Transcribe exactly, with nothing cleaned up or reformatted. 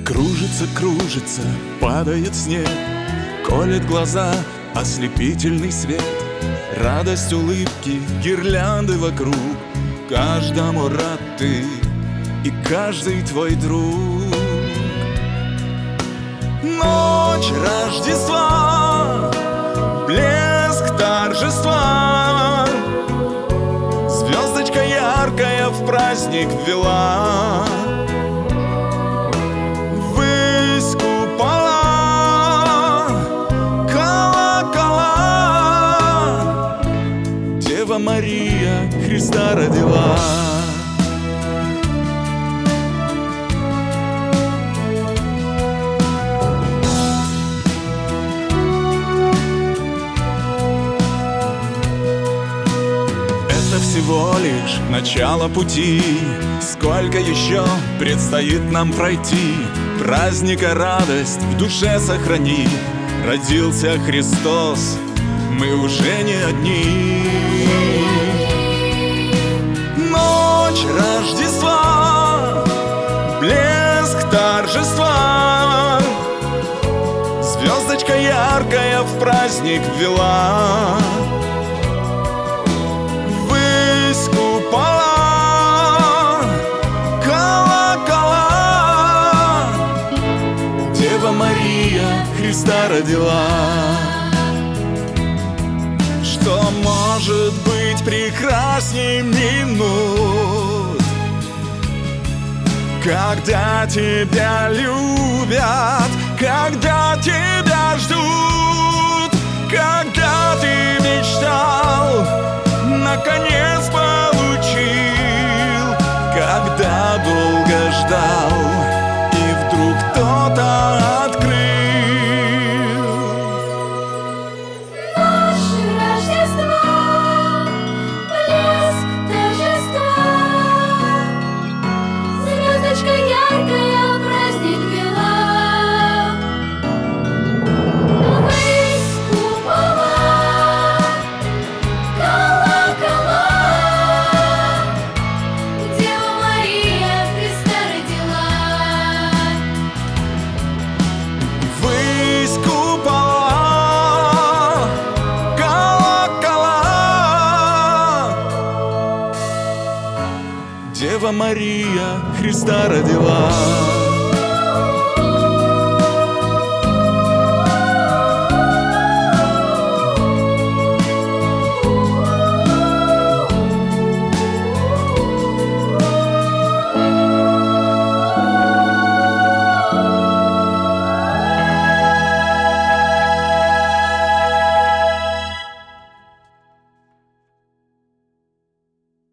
Кружится, кружится, падает снег, колет глаза ослепительный свет. Радость, улыбки, гирлянды вокруг, каждому рад ты и каждый твой друг. Ночь Рождества, блеск торжества, звездочка яркая в праздник ввела. Ввысь купола, колокола, Дева Мария Христа родила. Всего лишь начало пути, сколько еще предстоит нам пройти. Праздника радость в душе сохрани, родился Христос, мы уже не одни. Ночь Рождества, блеск торжества, звездочка яркая в праздник ввела. Купола, колокола, Дева Мария Христа родила. Что может быть прекрасней минут, когда тебя любят, когда тебя ждут, когда ты мечтал, наконец получил, когда долго ждал, и вдруг кто-то открыл. Ночь Рождества, блеск торжества, звездочка яркая в праздник вела. Ввысь купола, Дева Мария Христа родила.